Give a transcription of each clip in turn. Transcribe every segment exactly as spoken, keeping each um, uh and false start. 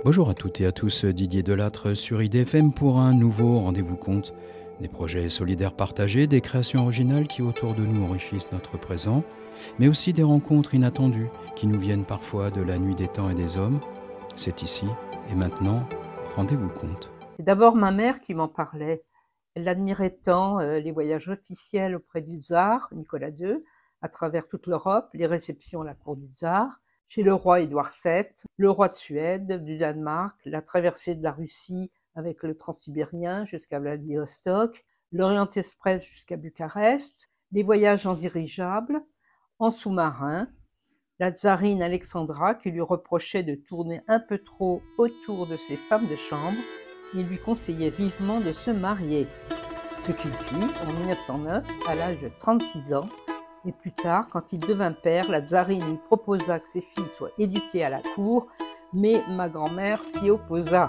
Bonjour à toutes et à tous, Didier Delattre sur I D F M pour un nouveau rendez-vous compte. Des projets solidaires partagés, des créations originales qui autour de nous enrichissent notre présent, mais aussi des rencontres inattendues qui nous viennent parfois de la nuit des temps et des hommes. C'est ici et maintenant, rendez-vous compte. C'est d'abord ma mère qui m'en parlait. Elle admirait tant euh, les voyages officiels auprès du tsar, Nicolas deux, à travers toute l'Europe, les réceptions à la cour du tsar, chez le roi Édouard sept, le roi de Suède, du Danemark, la traversée de la Russie avec le transsibérien jusqu'à Vladivostok, l'Orient Express jusqu'à Bucarest, les voyages en dirigeable, en sous-marin, la tsarine Alexandra qui lui reprochait de tourner un peu trop autour de ses femmes de chambre et lui conseillait vivement de se marier. Ce qu'il fit en mille neuf cent neuf à l'âge de trente-six ans. Et plus tard, quand il devint père, la tsarine lui proposa que ses filles soient éduquées à la cour, mais ma grand-mère s'y opposa.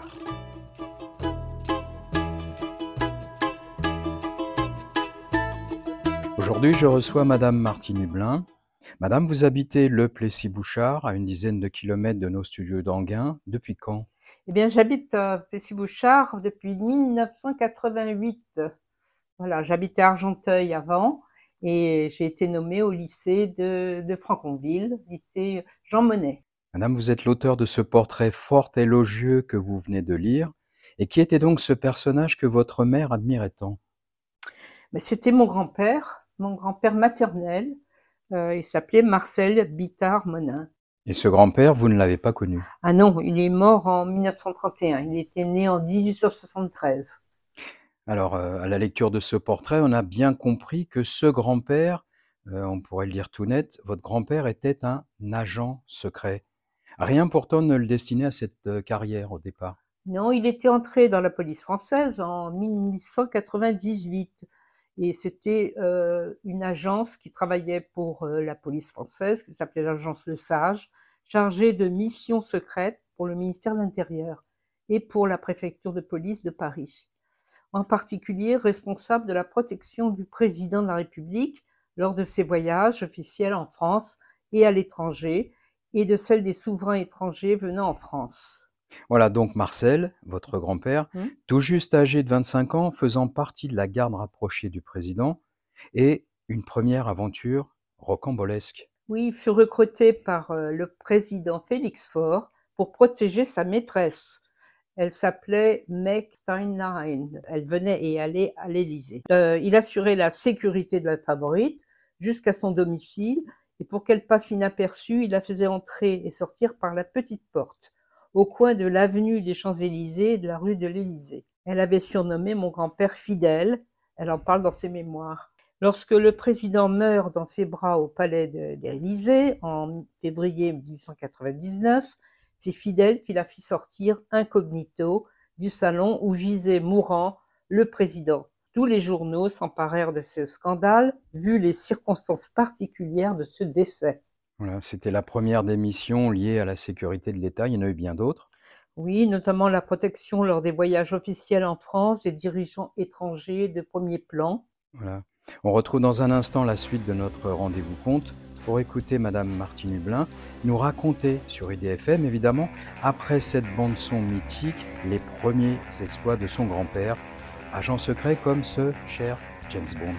Aujourd'hui, je reçois Madame Martine Hublin. Madame, vous habitez Le Plessis-Bouchard, à une dizaine de kilomètres de nos studios d'Anguin. Depuis quand? Eh bien, j'habite à Plessis-Bouchard depuis mille neuf cent quatre-vingt-huit. Voilà, j'habitais à Argenteuil avant et j'ai été nommée au lycée de, de Franconville, lycée Jean Monnet. Madame, vous êtes l'auteur de ce portrait fort élogieux que vous venez de lire. Et qui était donc ce personnage que votre mère admirait tant? Mais c'était mon grand-père, mon grand-père maternel. Euh, il s'appelait Marcel Bittard-Monin. Et ce grand-père, vous ne l'avez pas connu? Ah non, il est mort en mille neuf cent trente et un. Il était né en dix-huit cent soixante-treize. Alors, euh, à la lecture de ce portrait, on a bien compris que ce grand-père, euh, on pourrait le dire tout net, votre grand-père était un agent secret. Rien pourtant ne le destinait à cette euh, carrière au départ. Non, il était entré dans la police française en mille huit cent quatre-vingt-dix-huit. Et c'était euh, une agence qui travaillait pour euh, la police française, qui s'appelait l'agence Le Sage, chargée de missions secrètes pour le ministère de l'Intérieur et pour la préfecture de police de Paris. En particulier responsable de la protection du président de la République lors de ses voyages officiels en France et à l'étranger, et de celle des souverains étrangers venant en France. Voilà donc Marcel, votre grand-père, Hmm tout juste âgé de vingt-cinq ans, faisant partie de la garde rapprochée du président, et une première aventure rocambolesque. Oui, il fut recruté par euh, le président Félix Faure pour protéger sa maîtresse. Elle s'appelait Meg Steinlein. Elle venait et allait à l'Élysée. Euh, il assurait la sécurité de la favorite jusqu'à son domicile, et pour qu'elle passe inaperçue, il la faisait entrer et sortir par la petite porte, au coin de l'avenue des Champs-Élysées et de la rue de l'Élysée. Elle avait surnommé mon grand-père Fidèle. Elle en parle dans ses mémoires. Lorsque le président meurt dans ses bras au palais de, de l'Élysée en février dix-huit cent quatre-vingt-dix-neuf, c'est Fidèle qui la fit sortir incognito du salon où gisait mourant le président. Tous les journaux s'emparèrent de ce scandale, vu les circonstances particulières de ce décès. Voilà, c'était la première des missions liées à la sécurité de l'État. Il y en a eu bien d'autres. Oui, notamment la protection lors des voyages officiels en France des dirigeants étrangers de premier plan. Voilà. On retrouve dans un instant la suite de notre rendez-vous compte pour écouter Madame Martine Hublin nous raconter sur I D F M, évidemment, après cette bande-son mythique, les premiers exploits de son grand-père, agent secret comme ce cher James Bond.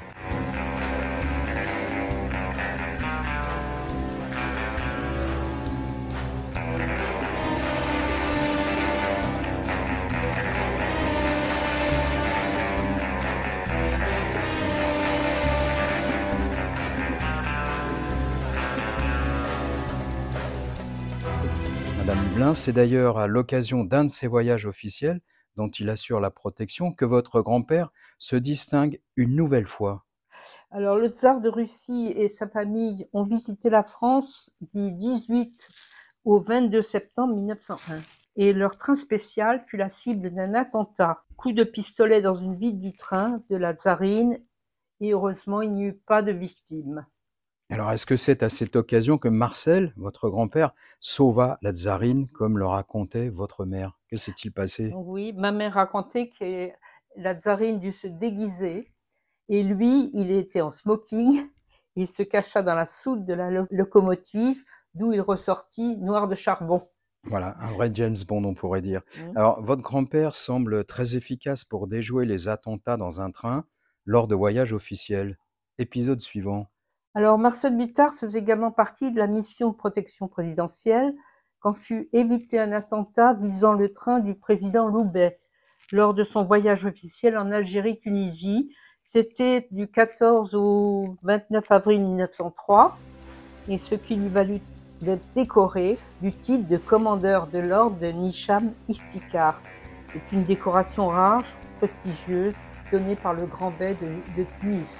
Madame Hublin, c'est d'ailleurs à l'occasion d'un de ses voyages officiels, dont il assure la protection, que votre grand-père se distingue une nouvelle fois. Alors, le tsar de Russie et sa famille ont visité la France du dix-huit au vingt-deux septembre mille neuf cent un. Et leur train spécial fut la cible d'un attentat. Coup de pistolet dans une vitre du train de la tsarine, et heureusement, il n'y eut pas de victimes. Alors, est-ce que c'est à cette occasion que Marcel, votre grand-père, sauva la tsarine, comme le racontait votre mère? Que s'est-il passé? Oui, ma mère racontait que la tsarine dut se déguiser, et lui, il était en smoking, il se cacha dans la soute de la lo- locomotive, d'où il ressortit noir de charbon. Voilà, un vrai James Bond, on pourrait dire. Mmh. Alors, votre grand-père semble très efficace pour déjouer les attentats dans un train lors de voyages officiels. Épisode suivant. Alors Marcel Bittard faisait également partie de la mission de protection présidentielle quand fut évité un attentat visant le train du président Loubet lors de son voyage officiel en Algérie-Tunisie. C'était du quatorze au vingt-neuf avril mille neuf cent trois, et ce qui lui valut d'être décoré du titre de commandeur de l'ordre de Nicham Iftikhar. C'est une décoration rare, prestigieuse, donnée par le grand bey de, de Tunis.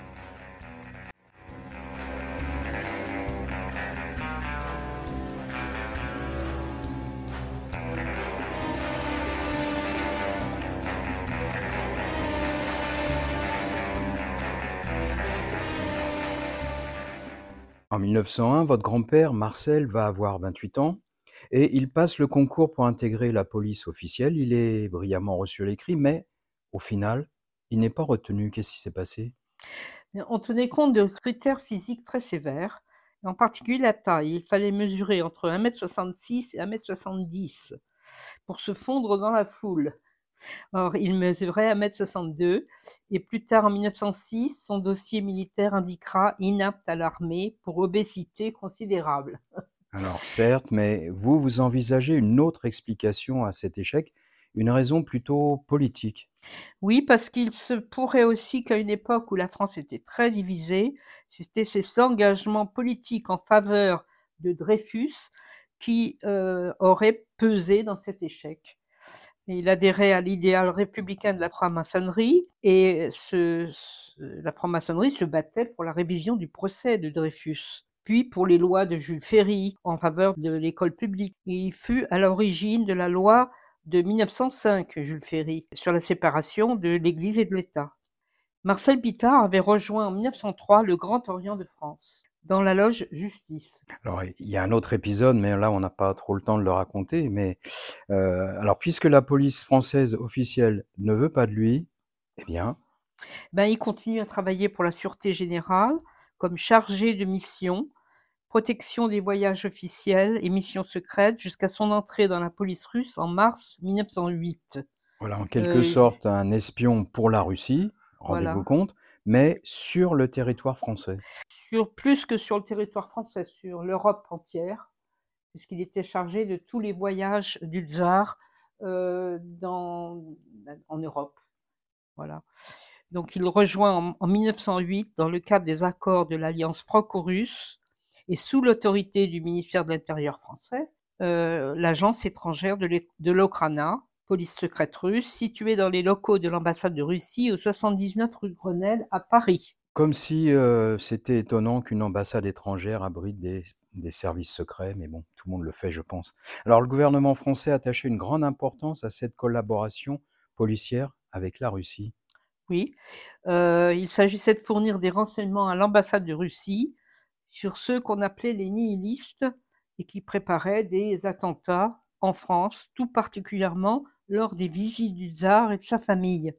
En mille neuf cent un, votre grand-père, Marcel, va avoir vingt-huit ans et il passe le concours pour intégrer la police officielle. Il est brillamment reçu à l'écrit, mais au final, il n'est pas retenu. Qu'est-ce qui s'est passé? On tenait compte de critères physiques très sévères, en particulier la taille. Il fallait mesurer entre un mètre soixante-six et un mètre soixante-dix pour se fondre dans la foule. Or, il mesurait un mètre soixante-deux et plus tard, en mille neuf cent six, son dossier militaire indiquera inapte à l'armée pour obésité considérable. Alors certes, mais vous, vous envisagez une autre explication à cet échec, une raison plutôt politique. Oui, parce qu'il se pourrait aussi qu'à une époque où la France était très divisée, c'était ses engagements politiques en faveur de Dreyfus qui euh, auraient pesé dans cet échec. Et il adhérait à l'idéal républicain de la franc-maçonnerie et ce, ce- la franc-maçonnerie se battait pour la révision du procès de Dreyfus, puis pour les lois de Jules Ferry en faveur de l'école publique. Et il fut à l'origine de la loi de mille neuf cent cinq, Jules Ferry, sur la séparation de l'Église et de l'État. Marcel Pittard avait rejoint en mille neuf cent trois le Grand Orient de France, dans la loge Justice. Alors il y a un autre épisode, mais là on n'a pas trop le temps de le raconter. Mais euh, alors puisque la police française officielle ne veut pas de lui, eh bien, Ben, il continue à travailler pour la Sûreté générale comme chargé de mission, protection des voyages officiels et missions secrètes jusqu'à son entrée dans la police russe en mars mille neuf cent huit. voilà en quelque Euh, sorte un espion pour la Russie, rendez-vous voilà. compte, mais sur le territoire français. Sur, plus que sur le territoire français, sur l'Europe entière, puisqu'il était chargé de tous les voyages du tsar euh, dans, en Europe. Voilà. Donc il rejoint en, en mille neuf cent huit dans le cadre des accords de l'Alliance franco-russe et sous l'autorité du ministère de l'Intérieur français, euh, l'agence étrangère de l'Okhrana, police secrète russe, située dans les locaux de l'ambassade de Russie au soixante-dix-neuf rue Grenelle à Paris. Comme si euh, c'était étonnant qu'une ambassade étrangère abrite des, des services secrets, mais bon, tout le monde le fait, je pense. Alors le gouvernement français attachait une grande importance à cette collaboration policière avec la Russie. Oui, euh, il s'agissait de fournir des renseignements à l'ambassade de Russie sur ceux qu'on appelait les nihilistes et qui préparaient des attentats en France, tout particulièrement lors des visites du tsar et de sa famille.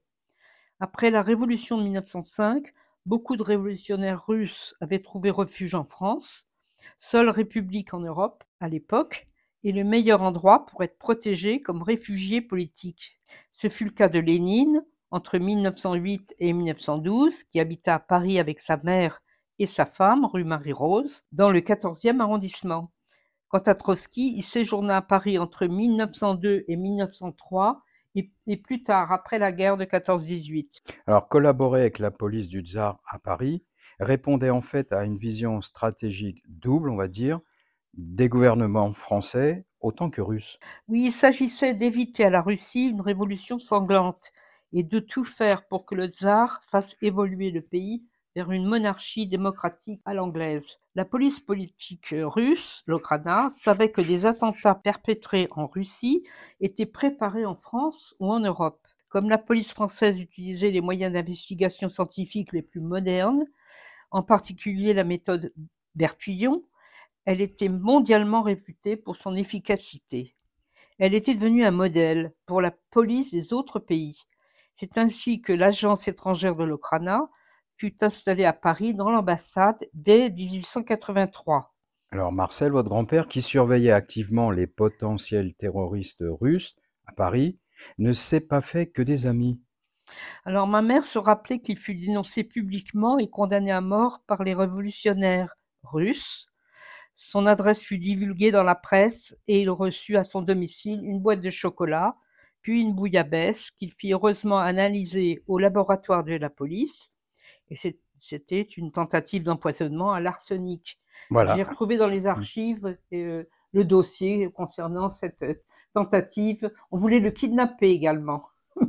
Après la révolution de mille neuf cent cinq, beaucoup de révolutionnaires russes avaient trouvé refuge en France, seule république en Europe à l'époque, et le meilleur endroit pour être protégé comme réfugié politique. Ce fut le cas de Lénine entre mille neuf cent huit et mille neuf cent douze, qui habita à Paris avec sa mère et sa femme, rue Marie-Rose, dans le quatorzième arrondissement. Quant à Trotsky, il séjourna à Paris entre mille neuf cent deux et mille neuf cent trois et, et plus tard, après la guerre de quatorze dix-huit. Alors collaborer avec la police du tsar à Paris répondait en fait à une vision stratégique double, on va dire, des gouvernements français autant que russes. Oui, il s'agissait d'éviter à la Russie une révolution sanglante et de tout faire pour que le tsar fasse évoluer le pays vers une monarchie démocratique à l'anglaise. La police politique russe, l'Okhrana, savait que des attentats perpétrés en Russie étaient préparés en France ou en Europe. Comme la police française utilisait les moyens d'investigation scientifique les plus modernes, en particulier la méthode Bertillon, elle était mondialement réputée pour son efficacité. Elle était devenue un modèle pour la police des autres pays. C'est ainsi que l'agence étrangère de l'Okhrana fut installée à Paris dans l'ambassade dès dix-huit cent quatre-vingt-trois. Alors Marcel, votre grand-père, qui surveillait activement les potentiels terroristes russes à Paris, ne s'est pas fait que des amis. Alors ma mère se rappelait qu'il fut dénoncé publiquement et condamné à mort par les révolutionnaires russes. Son adresse fut divulguée dans la presse et il reçut à son domicile une boîte de chocolat, puis une bouillabaisse qu'il fit heureusement analyser au laboratoire de la police. Et c'est- c'était une tentative d'empoisonnement à l'arsenic. Voilà. J'ai retrouvé dans les Mmh. archives euh, le dossier concernant cette euh, tentative. On voulait le kidnapper également.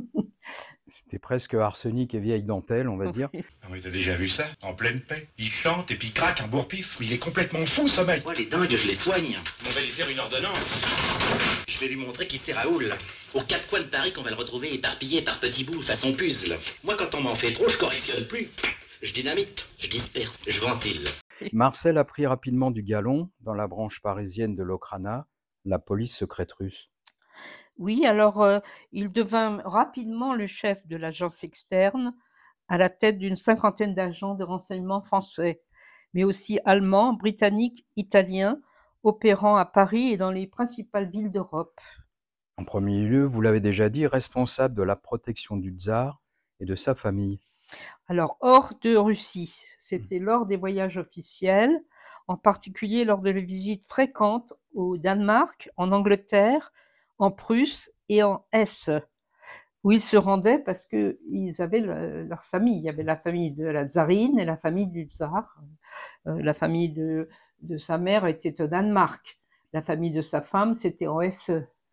C'était presque arsenic et vieille dentelle, on va dire. Ah oui, t'as déjà vu ça? En pleine paix. Il chante et puis il craque un bourre-pif. Il est complètement fou, ce mec. Moi, les dingues, je les soigne. On va lui faire une ordonnance. Je vais lui montrer qui c'est Raoul. Aux quatre coins de Paris qu'on va le retrouver éparpillé par petits bouts, façon puzzle. Moi, quand on m'en fait trop, je correctionne plus. Je dynamite, je disperse, je ventile. Marcel a pris rapidement du galon dans la branche parisienne de l'Okhrana, la police secrète russe. Oui, alors euh, il devint rapidement le chef de l'agence externe, à la tête d'une cinquantaine d'agents de renseignement français, mais aussi allemands, britanniques, italiens, opérant à Paris et dans les principales villes d'Europe. En premier lieu, vous l'avez déjà dit, responsable de la protection du tsar et de sa famille. Alors, hors de Russie, c'était lors des voyages officiels, en particulier lors de visites fréquentes au Danemark, en Angleterre, en Prusse et en Hesse, où ils se rendaient parce qu'ils avaient le- leur famille. Il y avait la famille de la tsarine et la famille du tsar. Euh, la famille de, de sa mère était au Danemark. La famille de sa femme, c'était en Hesse.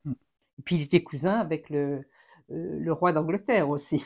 Et puis il était cousin avec le, euh, le roi d'Angleterre aussi.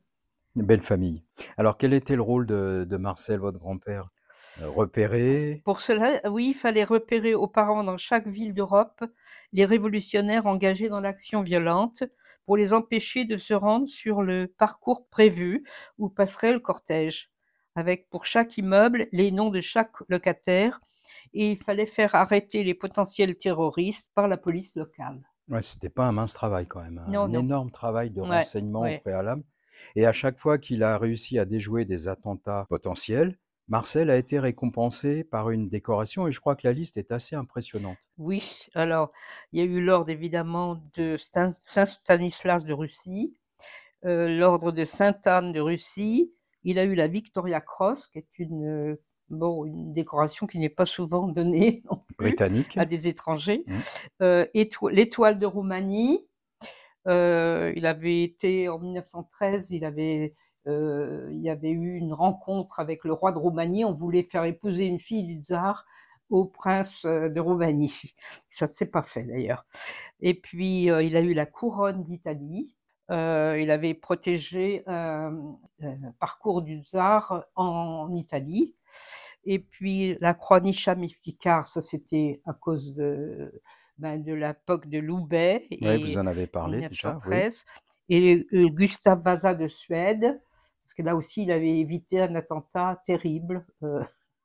Une belle famille. Alors, quel était le rôle de, de Marcel, votre grand-père? Euh, Repérer. Pour cela, oui, il fallait repérer auparavant dans chaque ville d'Europe les révolutionnaires engagés dans l'action violente pour les empêcher de se rendre sur le parcours prévu où passerait le cortège, avec pour chaque immeuble les noms de chaque locataire, et il fallait faire arrêter les potentiels terroristes par la police locale. Ouais, c'était pas un mince travail quand même, un Non, non. énorme travail de Ouais, renseignement au ouais. préalable. Et à chaque fois qu'il a réussi à déjouer des attentats potentiels, Marcel a été récompensé par une décoration et je crois que la liste est assez impressionnante. Oui, alors il y a eu l'ordre évidemment de Stan- Saint-Stanislas de Russie, euh, l'ordre de Sainte-Anne de Russie. Il a eu la Victoria Cross, qui est une, euh, bon, une décoration qui n'est pas souvent donnée non plus Britannique. à des étrangers. Mmh. Euh, éto- L'étoile de Roumanie. Euh, il avait été en mille neuf cent treize, il avait, euh, il y avait eu une rencontre avec le roi de Roumanie. On voulait faire épouser une fille du tsar au prince euh, de Roumanie. Ça ne s'est pas fait d'ailleurs. Et puis, euh, il a eu la couronne d'Italie. Euh, il avait protégé un euh, parcours du tsar en Italie. Et puis, la croix Nisha-Miftikar, ça c'était à cause de, ben, de l'époque de Loubet Oui, et vous en avez en parlé déjà, oui. mille neuf cent treize. Et euh, Gustav Vasa de Suède, parce que là aussi, il avait évité un attentat terrible euh,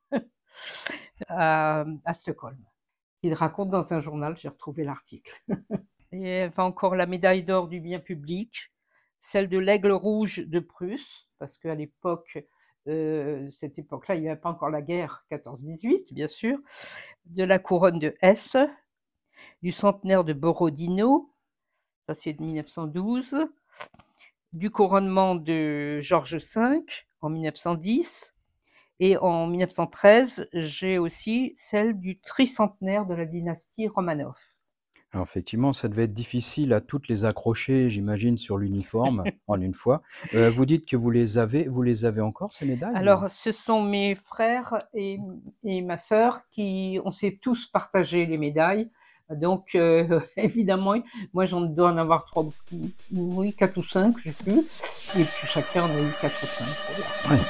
à, à Stockholm. Il raconte dans un journal, j'ai retrouvé l'article. Et il y avait encore la médaille d'or du bien public, celle de l'Aigle rouge de Prusse, parce qu'à l'époque, euh, cette époque-là, il n'y avait pas encore la guerre quatorze dix-huit, bien sûr, de la couronne de Hesse, du centenaire de Borodino, ça c'est de mille neuf cent douze, du couronnement de Georges cinq en mille neuf cent dix, et en mille neuf cent treize, j'ai aussi celle du tricentenaire de la dynastie Romanov. Alors effectivement, ça devait être difficile à toutes les accrocher, j'imagine, sur l'uniforme en une fois. Euh, vous dites que vous les avez, vous les avez encore ces médailles? Alors, ce sont mes frères et, et ma sœur qui, on s'est tous partagé les médailles. Donc, euh, évidemment, moi, j'en dois en avoir trois, oui, quatre ou cinq, je sais plus. Et puis, chacun en a eu quatre ou cinq. Ouais.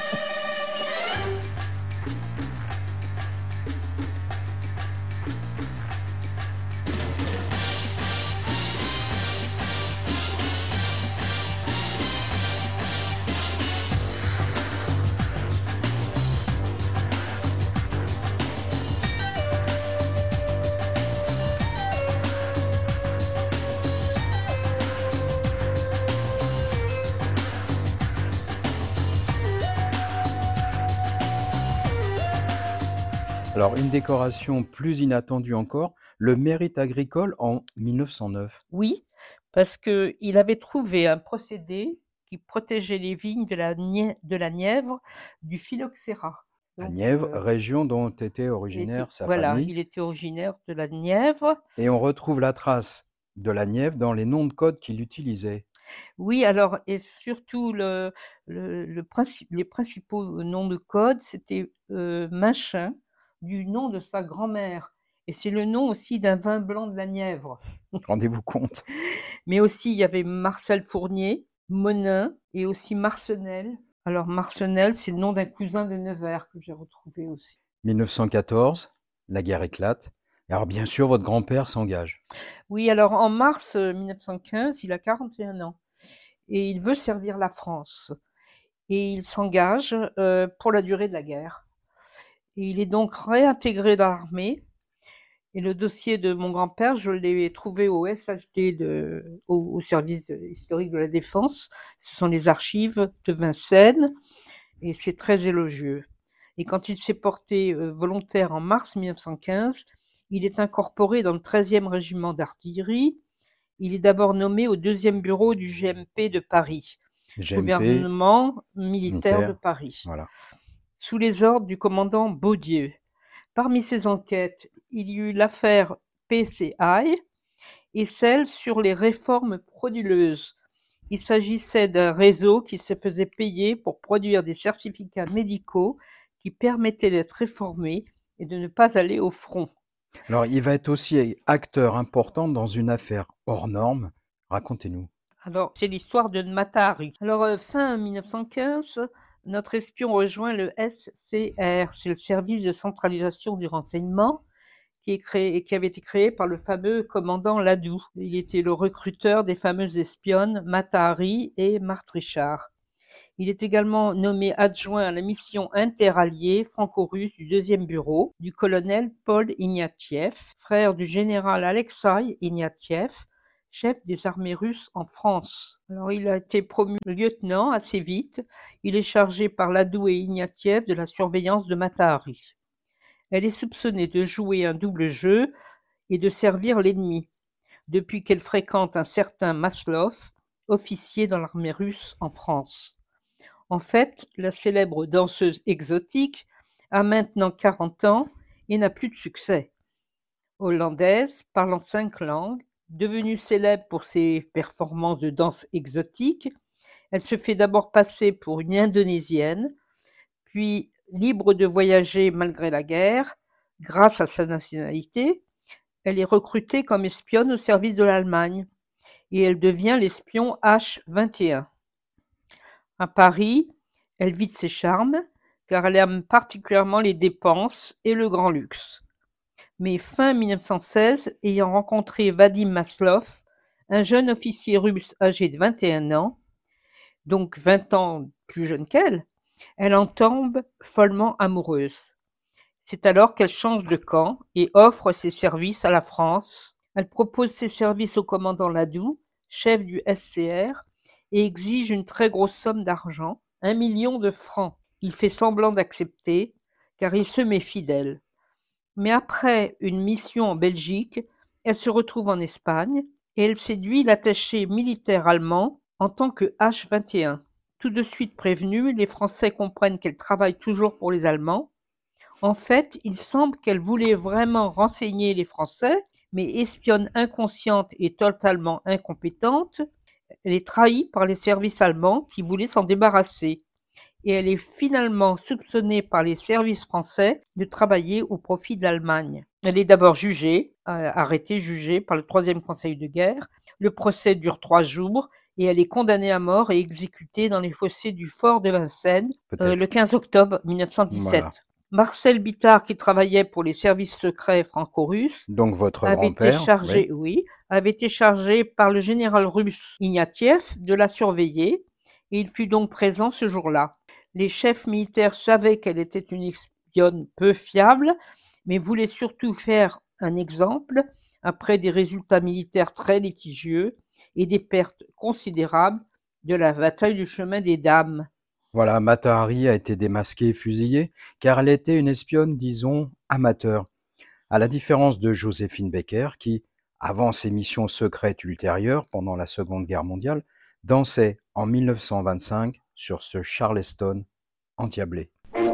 Alors, une décoration plus inattendue encore, le Mérite agricole en mille neuf cent neuf. Oui, parce qu'il avait trouvé un procédé qui protégeait les vignes de la nie de la Nièvre du phylloxéra. À Donc Nièvre, heu, région dont était il était originaire sa voilà, famille, il était originaire de la Nièvre. et on retrouve la trace de la Nièvre dans les noms de code qu'il utilisait. Oui, alors et surtout le le le princi les principaux noms de code, c'était, heu, Machin, du nom de sa grand-mère et c'est le nom aussi d'un vin blanc de la Nièvre. Rendez-vous compte. Mais aussi il y avait Marcel Fournier, Monin et aussi Marcenel. Alors Marcenel, c'est le nom d'un cousin de Nevers que j'ai retrouvé aussi. mille neuf cent quatorze, la guerre éclate. Et alors bien sûr, votre grand-père s'engage. Oui, alors en mars, heu, mille neuf cent quinze, il a quarante et un ans et il veut servir la France et il s'engage, heu, pour la durée de la guerre et il est donc réintégré dans l'armée et le dossier de mon grand-père, je l'ai trouvé au S H D de au au service de historique de la défense. Ce sont les archives de Vincennes et c'est très élogieux et quand il s'est porté, heu, volontaire en mars mille neuf cent quinze, il est incorporé dans le treizième régiment d'artillerie. Il est d'abord nommé au deuxième bureau du G M P de Paris, G M P, gouvernement militaire de militaire, Paris, voilà. sous les ordres du commandant Baudieu. Parmi ses enquêtes, il y eut l'affaire P C I et celle sur les réformes frauduleuses. Il s'agissait d'un réseau qui se faisait payer pour produire des certificats médicaux qui permettaient d'être réformés et de ne pas aller au front. Alors, il va être aussi acteur important dans une affaire hors norme. Racontez-nous. Alors, c'est l'histoire de Mata Hari. Alors, heu, fin mille neuf cent quinze, notre espion rejoint le S C R, c'est le service de centralisation du renseignement qui est créé qui avait été créé par le fameux commandant Ladoux. Il était le recruteur des fameuses espionnes Mata Hari et Marthe Richard. Il est également nommé adjoint à la mission interalliée franco-russe du deuxième bureau du colonel Paul Ignatieff, frère du général Alexeï Ignatieff, chef des armées russes en France. Alors il a été promu lieutenant assez vite. Il est chargé par Ladoux et Ignatieff de la surveillance de Mata Hari. Elle est soupçonnée de jouer un double jeu et de servir l'ennemi, depuis qu'elle fréquente un certain Maslov, officier dans l'armée russe en France. En fait, la célèbre danseuse exotique a maintenant quarante ans et n'a plus de succès. Hollandaise, parlant cinq langues, devenue célèbre pour ses performances de danse exotique, elle se fait d'abord passer pour une Indonésienne, puis libre de voyager malgré la guerre, grâce à sa nationalité, elle est recrutée comme espionne au service de l'Allemagne et elle devient l'espion H vingt et un. À Paris, elle vit de ses charmes, car elle aime particulièrement les dépenses et le grand luxe. Mais fin mille neuf cent seize, ayant rencontré Vadim Maslov, un jeune officier russe âgé de vingt et un ans, donc vingt ans plus jeune qu'elle, elle en tombe follement amoureuse. C'est alors qu'elle change de camp et offre ses services à la France. Elle propose ses services au commandant Ladoux, chef du S C R, et exige une très grosse somme d'argent, un million de francs. Il fait semblant d'accepter, car il se méfie d'elle. Mais après une mission en Belgique, elle se retrouve en Espagne et elle séduit l'attaché militaire allemand en tant que H vingt et un. Tout de suite prévenue, les Français comprennent qu'elle travaille toujours pour les Allemands. En fait, il semble qu'elle voulait vraiment renseigner les Français, mais espionne inconsciente et totalement incompétente, elle est trahie par les services allemands qui voulaient s'en débarrasser. Et elle est finalement soupçonnée par les services français de travailler au profit de l'Allemagne. Elle est d'abord jugée, euh, arrêtée, jugée par le troisième conseil de guerre. Le procès dure trois jours et elle est condamnée à mort et exécutée dans les fossés du fort de Vincennes euh, Peut-être. le quinze octobre mille neuf cent dix-sept. Voilà. Marcel Bittard, qui travaillait pour les services secrets franco-russes, Donc votre avait été grand-père, chargé, oui. oui, avait été chargé par le général russe Ignatieff de la surveiller et il fut donc présent ce jour-là. Les chefs militaires savaient qu'elle était une espionne peu fiable, mais voulaient surtout faire un exemple après des résultats militaires très litigieux et des pertes considérables de la bataille du chemin des Dames. Voilà, Mata Hari a été démasquée et fusillée, car elle était une espionne, disons, amateur, à la différence de Joséphine Baker qui, avant ses missions secrètes ultérieures pendant la Seconde Guerre mondiale, dansait en mille neuf cent vingt-cinq sur ce Charleston endiablé.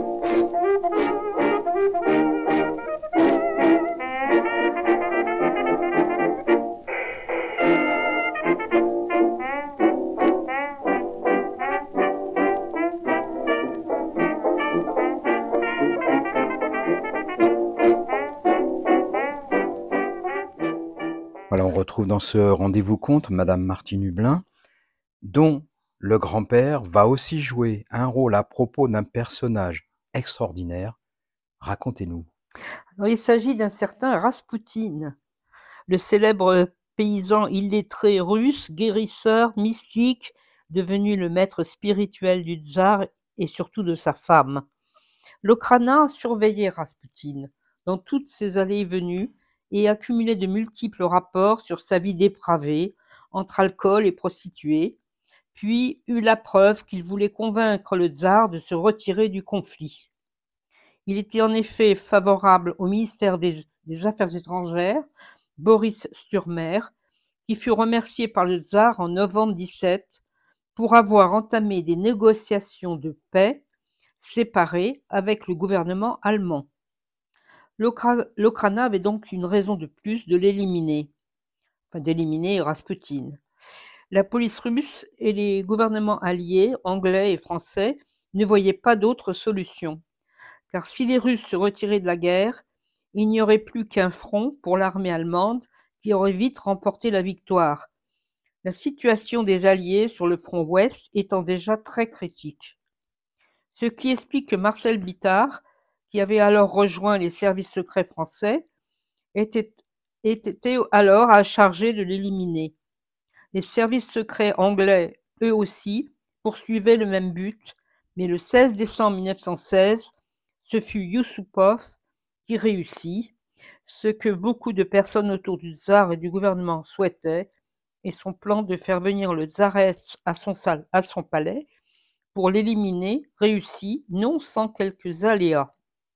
Voilà, on retrouve dans ce rendez-vous conte Madame Martine Hublin, dont le grand-père va aussi jouer un rôle à propos d'un personnage extraordinaire. Racontez-nous. Alors, il s'agit d'un certain Raspoutine, le célèbre paysan illettré russe, guérisseur, mystique, devenu le maître spirituel du tsar et surtout de sa femme. L'Okhrana surveillait Raspoutine dans toutes ses allées et venues et accumulait de multiples rapports sur sa vie dépravée, entre alcool et prostituées, puis eut la preuve qu'il voulait convaincre le tsar de se retirer du conflit. Il était en effet favorable au ministère des, des Affaires étrangères, Boris Sturmer, qui fut remercié par le tsar en novembre dix-sept pour avoir entamé des négociations de paix séparées avec le gouvernement allemand. L'Okhrana avait donc une raison de plus de l'éliminer, enfin d'éliminer Raspoutine. La police russe et les gouvernements alliés, anglais et français, ne voyaient pas d'autre solution, car si les Russes se retiraient de la guerre, il n'y aurait plus qu'un front pour l'armée allemande qui aurait vite remporté la victoire, la situation des Alliés sur le front ouest étant déjà très critique. Ce qui explique que Marcel Blittard, qui avait alors rejoint les services secrets français, était, était alors à charger de l'éliminer. Les services secrets anglais, eux aussi, poursuivaient le même but, mais le seize décembre mille neuf cent seize, ce fut Yusupov qui réussit, ce que beaucoup de personnes autour du tsar et du gouvernement souhaitaient, et son plan de faire venir le tsaresse à son, salle, à son palais pour l'éliminer réussit, non sans quelques aléas.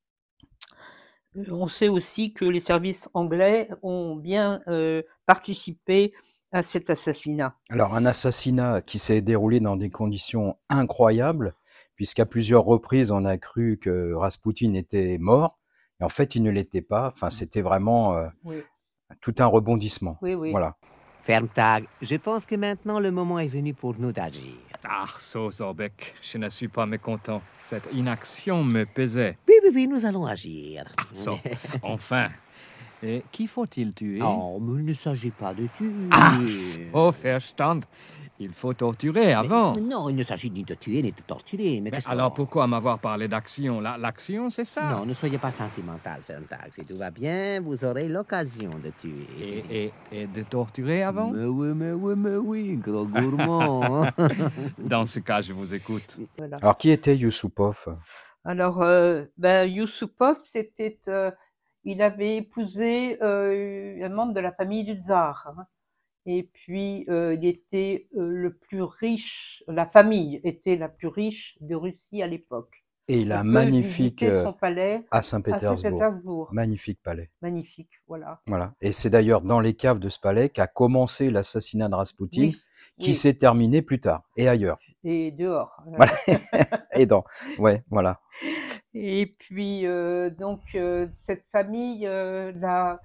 On sait aussi que les services anglais ont bien euh, participé à cet assassinat. Alors, un assassinat qui s'est déroulé dans des conditions incroyables, puisqu'à plusieurs reprises, on a cru que Raspoutine était mort, et en fait, il ne l'était pas. Enfin, c'était vraiment euh, Oui. tout un rebondissement. Oui, oui. Voilà. Fermtag, je pense que maintenant le moment est venu pour nous d'agir. Ah, so, Zorbeck, je ne suis pas mécontent. Cette inaction me pesait. Oui, oui, oui, nous allons agir. So, enfin. Et qui faut-il tuer? Oh, mais il ne s'agit pas de tuer. Ah, oh, Verstand. Il faut torturer avant. Mais, non, il ne s'agit ni de tuer ni de torturer. Mais, Mais qu'est-ce alors qu'on- pourquoi m'avoir parlé d'action? La- L'action, c'est ça. Non, ne soyez pas sentimental, Fermtag. Si tout va bien, vous aurez l'occasion de tuer. Et, et, et de torturer avant? Mais oui, mais oui, mais oui, gros gourmand. Dans ce cas, je vous écoute. Voilà. Alors, qui était Yusupov? Alors, euh, ben, Yusupov, c'était, euh, il avait épousé euh, un membre de la famille du tsar. Hein. Et puis, euh, il était euh, le plus riche, la famille était la plus riche de Russie à l'époque. Et il a On un peut magnifique visiter euh, son palais à à Saint-Pétersbourg. Saint-Pétersbourg. Magnifique palais. Magnifique, voilà. Voilà. Et c'est d'ailleurs dans les caves de ce palais qu'a commencé l'assassinat de Raspoutine, Oui, qui oui. s'est terminé plus tard et ailleurs. Et dehors. Voilà. Et dans. Ouais, voilà. Et puis, euh, donc, euh, cette famille, euh, la,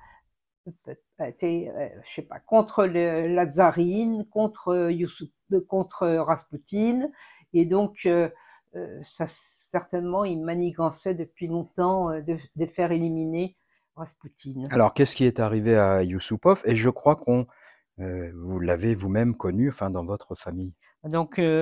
a été, euh, je sais pas, contre le- la tsarine, contre, euh, Youssou- euh, contre Raspoutine. Et donc, euh, euh, ça, certainement, il manigançait depuis longtemps euh, de, de faire éliminer Raspoutine. Alors, qu'est-ce qui est arrivé à Yusupov? Et je crois qu'on, euh, vous l'avez vous-même connu, enfin, dans votre famille. Donc, euh,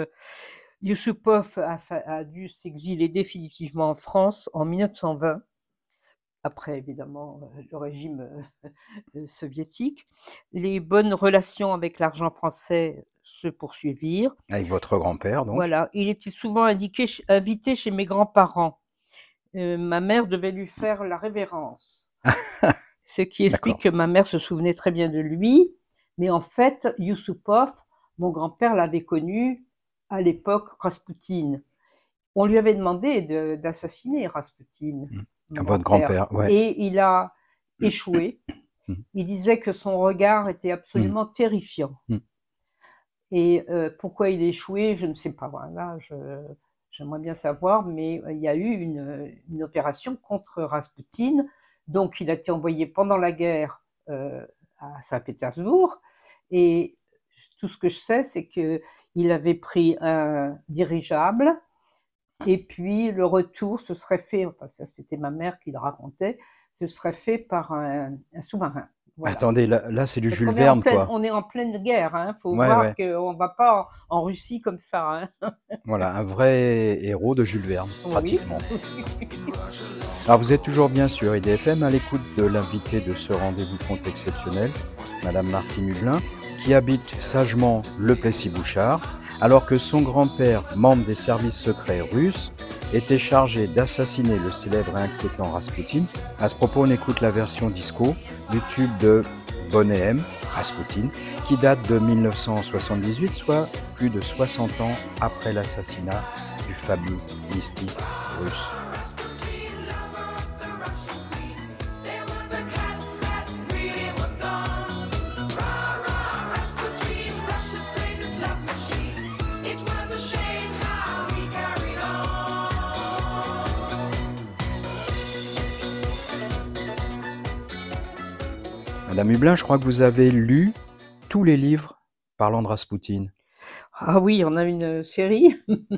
Yusupov a, fa- a dû s'exiler définitivement en France en mille neuf cent vingt, après évidemment euh, le régime euh, euh, soviétique. Les bonnes relations avec l'argent français se poursuivirent. Avec votre grand-père, donc. Voilà, il était souvent indiqué ch- invité chez mes grands-parents. Euh, ma mère devait lui faire la révérence. Ce qui explique que ma mère se souvenait très bien de lui, mais en fait, Yusupov, mon grand-père l'avait connu à l'époque Raspoutine. On lui avait demandé de- d'assassiner Raspoutine. Mm. mon Votre grand-père. grand-père, ouais. Et il a échoué. Mmh. Il disait que son regard était Mmh. absolument terrifiant. Mmh. Et heu, pourquoi il a échoué, je ne sais pas. Voilà, je j'aimerais bien savoir, mais il y a eu une, une opération contre Raspoutine. Donc il a été envoyé pendant la guerre, heu, à Saint-Pétersbourg et tout ce que je sais, c'est qu'il avait pris un dirigeable et puis le retour se serait fait, enfin ça c'était ma mère qui le racontait, se serait fait par un un sous-marin. Voilà. Attendez, là là, c'est du Parce Jules qu'on est en Verne, pleine quoi. on est en pleine guerre, hein. Faut Ouais, voir ouais. qu'on va pas en en Russie comme ça, hein. Voilà, un vrai héros de Jules Verne, Oui. pratiquement. Alors vous êtes toujours bien sur I D F M à l'écoute de l'invité de ce rendez-vous compte exceptionnel, Madame Martine Hublin, qui habite sagement le Plessis-Bouchard, alors que son grand-père, membre des services secrets russes, était chargé d'assassiner le célèbre et inquiétant Raspoutine. À ce propos, on écoute la version disco du tube de Boney M, Raspoutine, qui date de mille neuf cent soixante-dix-huit, soit plus de soixante ans après l'assassinat du fameux mystique russe. Madame Hublin, je crois que vous avez lu tous les livres parlant de Raspoutine. Ah oui, on a une série.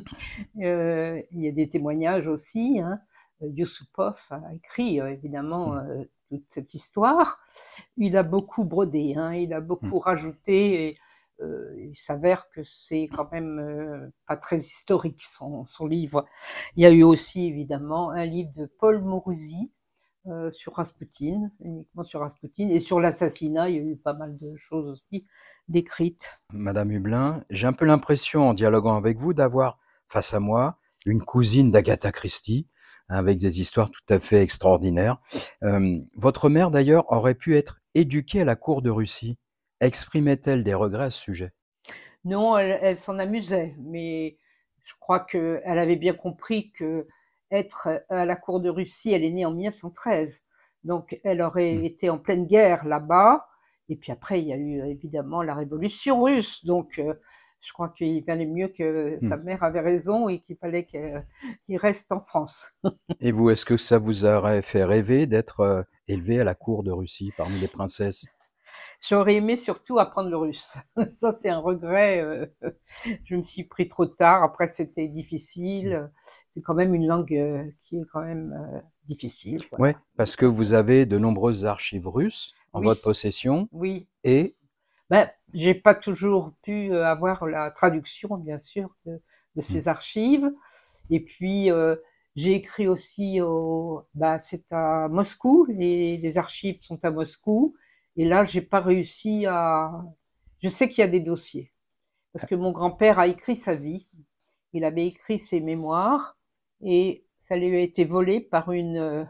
Heu, il y a des témoignages aussi, hein. Yusupov a écrit, heu, évidemment, heu, toute cette histoire. Il a beaucoup brodé, hein, il a Mmh. beaucoup rajouté et heu, il s'avère que c'est quand même, heu, pas très historique son son livre. Il y a eu aussi évidemment un livre de Paul Moruzzi, heu, sur Raspoutine, uniquement sur Raspoutine et sur l'assassinat, il y a eu pas mal de choses aussi décrites. Madame Hublin, j'ai un peu l'impression, en dialoguant avec vous, d'avoir face à moi une cousine d'Agatha Christie, hein, avec des histoires tout à fait extraordinaires. Euh, votre mère, d'ailleurs, aurait pu être éduquée à la cour de Russie. Exprimait-elle des regrets à ce sujet? Non, elle elle s'en amusait, mais je crois qu'elle avait bien compris qu'être à la cour de Russie, elle est née en mille neuf cent treize, donc elle aurait Hmm. été en pleine guerre là-bas et puis après il y a eu évidemment la révolution russe, donc heu, je crois qu'il valait mieux que Hmm. sa mère avait raison et qu'il fallait qu'elle qu'il reste en France. Et vous, est-ce que ça vous aurait fait rêver d'être euh, élevée à la cour de Russie parmi les princesses? J'aurais aimé surtout apprendre le russe. Ça, c'est un regret, heu, je me suis pris trop tard. Après, c'était difficile, c'est quand même une langue, heu, qui est quand même, heu, difficile, voilà. Ouais, parce que vous avez de nombreuses archives russes en Oui, votre possession oui. et Ben, j'ai pas toujours pu, heu, avoir la traduction, bien sûr, de de Hmm. ces archives et puis, heu, j'ai écrit aussi au bah, c'est à Moscou, les les archives sont à Moscou et là, j'ai pas réussi à je sais qu'il y a des dossiers. Parce que mon grand-père a écrit sa vie, il avait écrit ses mémoires et ça lui a été volé par une, heu,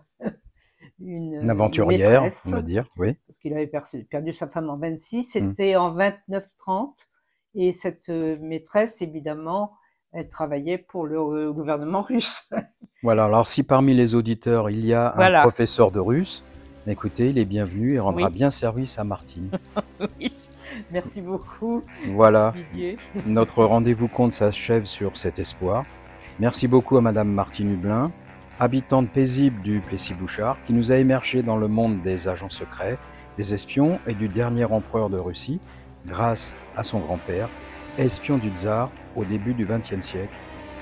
une, une heu, une aventurière, on maîtresse, va dire, oui. parce qu'il avait percé perdu sa femme en vingt-six, Hmm. c'était en vingt-neuf trente et cette, heu, maîtresse évidemment, elle travaillait pour le, heu, gouvernement russe. Voilà, alors si parmi les auditeurs, il y a un Voilà, professeur de russe, écoutez, il est bienvenu et rendra oui, bien service à Martine. oui. Merci beaucoup Voilà, Didier. notre rendez-vous compte s'achève sur cet espoir. Merci beaucoup à Madame Martine Hublin, habitante paisible du Plessis-Bouchard, qui nous a émergés dans le monde des agents secrets, des espions et du dernier empereur de Russie, grâce à son grand-père, espion du tsar au début du vingtième siècle.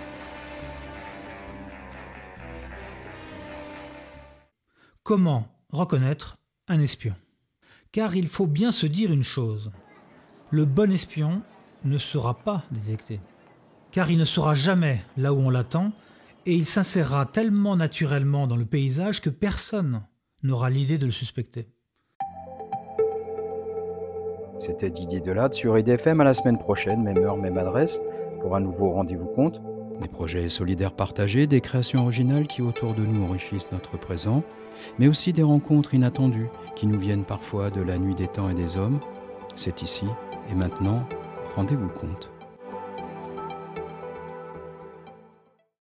Comment reconnaître un espion? Car il faut bien se dire une chose, le bon espion ne sera pas détecté, car il ne sera jamais là où on l'attend et il s'insérera tellement naturellement dans le paysage que personne n'aura l'idée de le suspecter. C'était Didier Delade sur I D F M. À la semaine prochaine, même heure, même adresse, pour un nouveau rendez-vous compte. Des projets solidaires partagés, des créations originales qui autour de nous enrichissent notre présent, mais aussi des rencontres inattendues qui nous viennent parfois de la nuit des temps et des hommes. C'est ici et maintenant, rendez-vous compte.